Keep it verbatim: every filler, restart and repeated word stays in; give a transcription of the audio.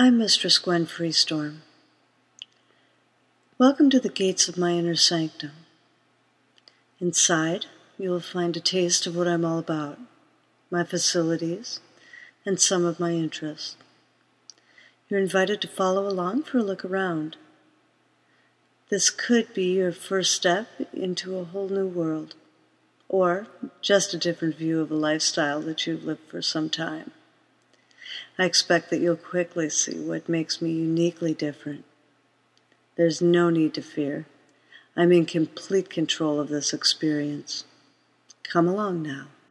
I'm Mistress Gwen Freestorm. Welcome to the gates of my inner sanctum. Inside, you will find a taste of what I'm all about, my facilities, and some of my interests. You're invited to follow along for a look around. This could be your first step into a whole new world, or just a different view of a lifestyle that you've lived for some time. I expect that you'll quickly see what makes me uniquely different. There's no need to fear. I'm in complete control of this experience. Come along now.